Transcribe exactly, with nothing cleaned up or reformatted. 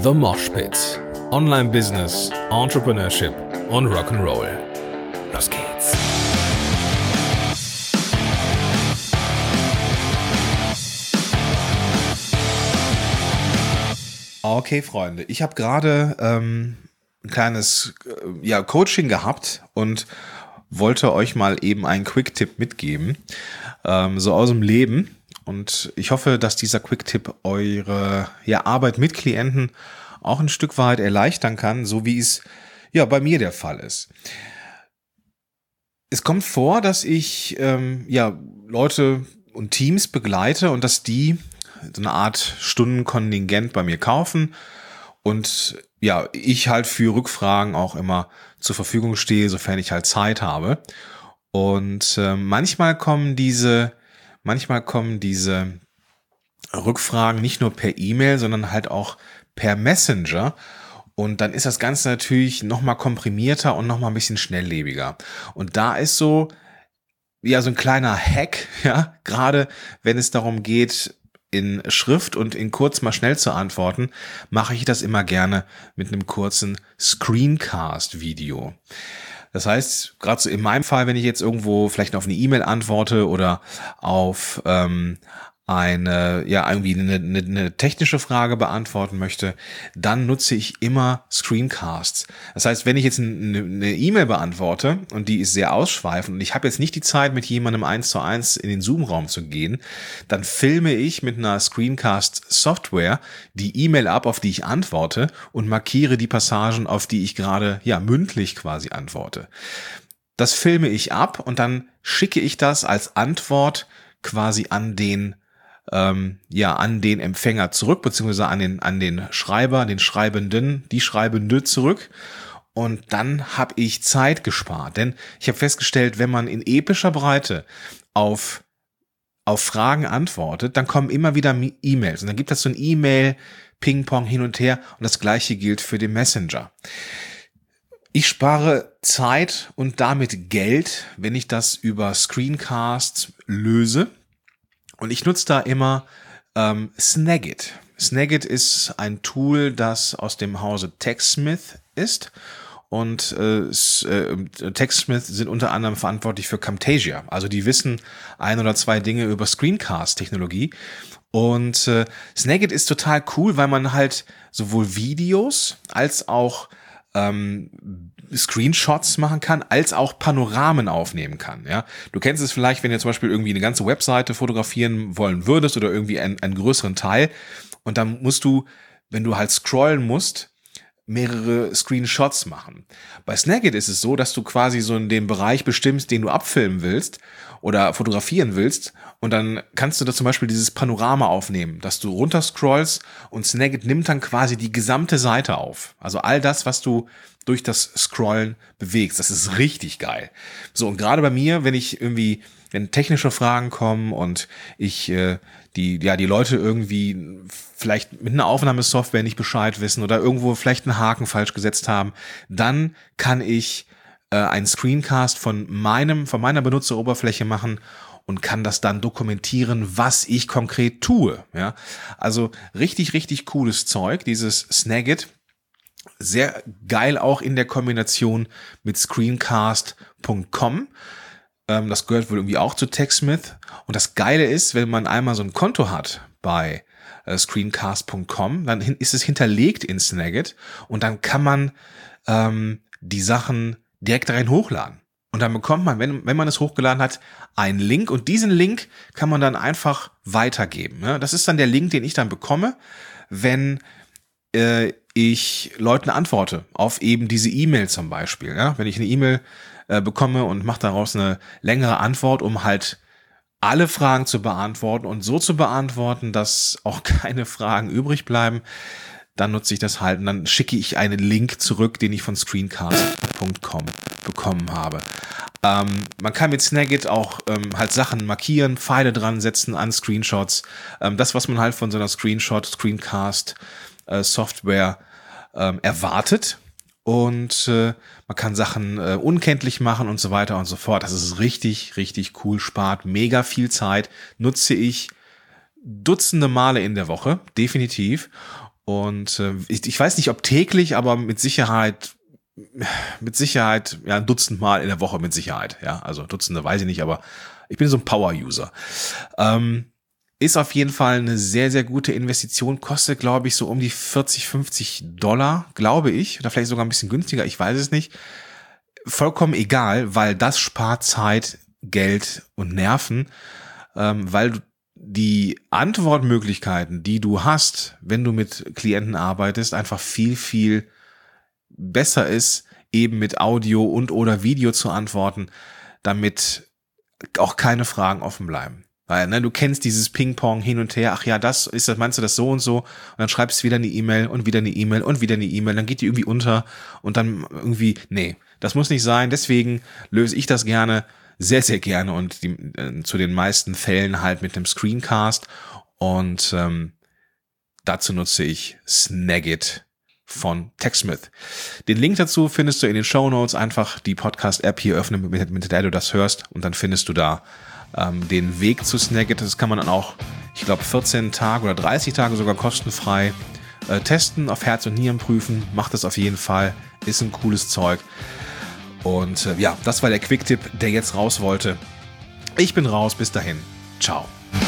The Mosh Pit. Online Business, Entrepreneurship und Rock'n'Roll. Los geht's. Okay, Freunde, ich habe gerade ähm, ein kleines äh, ja, Coaching gehabt und wollte euch mal eben einen Quick-Tipp mitgeben, ähm, so aus dem Leben. Und ich hoffe, dass dieser Quick-Tipp eure ja, Arbeit mit Klienten auch ein Stück weit erleichtern kann, so wie es ja bei mir der Fall ist. Es kommt vor, dass ich ähm, ja Leute und Teams begleite und dass die so eine Art Stundenkontingent bei mir kaufen und ja, ich halt für Rückfragen auch immer zur Verfügung stehe, sofern ich halt Zeit habe. Und äh, manchmal kommen diese, manchmal kommen diese Rückfragen nicht nur per E-Mail, sondern halt auch per Messenger. Und dann ist das Ganze natürlich nochmal komprimierter und nochmal ein bisschen schnelllebiger. Und da ist so, ja, so ein kleiner Hack, ja, gerade wenn es darum geht, in Schrift und in kurz mal schnell zu antworten, mache ich das immer gerne mit einem kurzen Screencast-Video. Das heißt, gerade so in meinem Fall, wenn ich jetzt irgendwo vielleicht auf eine E-Mail antworte oder auf ähm, eine, ja, irgendwie eine, eine, eine technische Frage beantworten möchte, dann nutze ich immer Screencasts. Das heißt, wenn ich jetzt eine, eine E-Mail beantworte und die ist sehr ausschweifend und ich habe jetzt nicht die Zeit, mit jemandem eins zu eins in den Zoom-Raum zu gehen, dann filme ich mit einer Screencast-Software die E-Mail ab, auf die ich antworte und markiere die Passagen, auf die ich gerade, ja, mündlich quasi antworte. Das filme ich ab und dann schicke ich das als Antwort quasi an den Ähm, ja, an den Empfänger zurück, beziehungsweise an den, an den Schreiber, den Schreibenden, die Schreibende zurück. Und dann habe ich Zeit gespart. Denn ich habe festgestellt, wenn man in epischer Breite auf, auf Fragen antwortet, dann kommen immer wieder E-Mails. Und dann gibt es so ein E-Mail-Ping-Pong hin und her. Und das Gleiche gilt für den Messenger. Ich spare Zeit und damit Geld, wenn ich das über Screencasts löse. Und ich nutze da immer ähm, Snagit. Snagit ist ein Tool, das aus dem Hause TechSmith ist. Und äh, äh, TechSmith sind unter anderem verantwortlich für Camtasia. Also die wissen ein oder zwei Dinge über Screencast-Technologie. Und äh, Snagit ist total cool, weil man halt sowohl Videos als auch ähm, Screenshots machen kann, als auch Panoramen aufnehmen kann. Ja, du kennst es vielleicht, wenn du zum Beispiel irgendwie eine ganze Webseite fotografieren wollen würdest oder irgendwie einen, einen größeren Teil und dann musst du, wenn du halt scrollen musst, mehrere Screenshots machen. Bei Snagit ist es so, dass du quasi so in den Bereich bestimmst, den du abfilmen willst oder fotografieren willst und dann kannst du da zum Beispiel dieses Panorama aufnehmen, dass du runterscrollst und Snagit nimmt dann quasi die gesamte Seite auf. Also all das, was du durch das Scrollen bewegst. Das ist richtig geil. So, und gerade bei mir, wenn ich irgendwie, wenn technische Fragen kommen und ich äh, die ja die Leute irgendwie vielleicht mit einer Aufnahmesoftware nicht Bescheid wissen oder irgendwo vielleicht einen Haken falsch gesetzt haben, dann kann ich äh, einen Screencast von meinem von meiner Benutzeroberfläche machen und kann das dann dokumentieren, was ich konkret tue. Ja, also richtig richtig cooles Zeug, dieses Snagit. Sehr geil auch in der Kombination mit Screencast Punkt com. Ähm, das gehört wohl irgendwie auch zu TechSmith. Und das Geile ist, wenn man einmal so ein Konto hat bei äh, Screencast Punkt com, dann hin, ist es hinterlegt in Snagit und dann kann man ähm, die Sachen direkt rein hochladen. Und dann bekommt man, wenn, wenn man es hochgeladen hat, einen Link und diesen Link kann man dann einfach weitergeben. Ne? Das ist dann der Link, den ich dann bekomme, wenn äh, ich Leuten antworte auf eben diese E-Mail zum Beispiel. Ja? Wenn ich eine E-Mail äh, bekomme und mache daraus eine längere Antwort, um halt alle Fragen zu beantworten und so zu beantworten, dass auch keine Fragen übrig bleiben, dann nutze ich das halt und dann schicke ich einen Link zurück, den ich von Screencast Punkt com bekommen habe. Ähm, man kann mit Snagit auch ähm, halt Sachen markieren, Pfeile dran setzen an Screenshots. Ähm, das, was man halt von so einer Screenshot, Screencast äh, Software ähm, erwartet. Und äh, man kann Sachen äh, unkenntlich machen und so weiter und so fort. Das ist richtig, richtig cool, spart mega viel Zeit, nutze ich Dutzende Male in der Woche, definitiv. Und äh, ich, ich weiß nicht, ob täglich, aber mit Sicherheit, mit Sicherheit, ja, ein Dutzend Mal in der Woche mit Sicherheit. Ja, also Dutzende weiß ich nicht, aber ich bin so ein Power-User. Ähm, ist auf jeden Fall eine sehr, sehr gute Investition. Kostet, glaube ich, so um die vierzig, fünfzig Dollar, glaube ich. Oder vielleicht sogar ein bisschen günstiger, ich weiß es nicht. Vollkommen egal, weil das spart Zeit, Geld und Nerven, ähm, weil du die Antwortmöglichkeiten, die du hast, wenn du mit Klienten arbeitest, einfach viel, viel besser ist, eben mit Audio und oder Video zu antworten, damit auch keine Fragen offen bleiben. Weil, ne, du kennst dieses Ping-Pong hin und her, ach ja, das ist das, meinst du das so und so? Und dann schreibst du wieder eine E-Mail und wieder eine E-Mail und wieder eine E-Mail, dann geht die irgendwie unter und dann irgendwie, nee, das muss nicht sein, deswegen löse ich das gerne, sehr, sehr gerne und die, äh, zu den meisten Fällen halt mit einem Screencast und ähm, dazu nutze ich Snagit von TechSmith. Den Link dazu findest du in den Shownotes, einfach die Podcast-App hier öffnen, mit, mit der du das hörst und dann findest du da ähm, den Weg zu Snagit. Das kann man dann auch, ich glaube, vierzehn Tage oder dreißig Tage sogar kostenfrei äh, testen, auf Herz und Nieren prüfen. Macht das auf jeden Fall, ist ein cooles Zeug. Und äh, ja, das war der Quick-Tipp, der jetzt raus wollte. Ich bin raus, bis dahin. Ciao.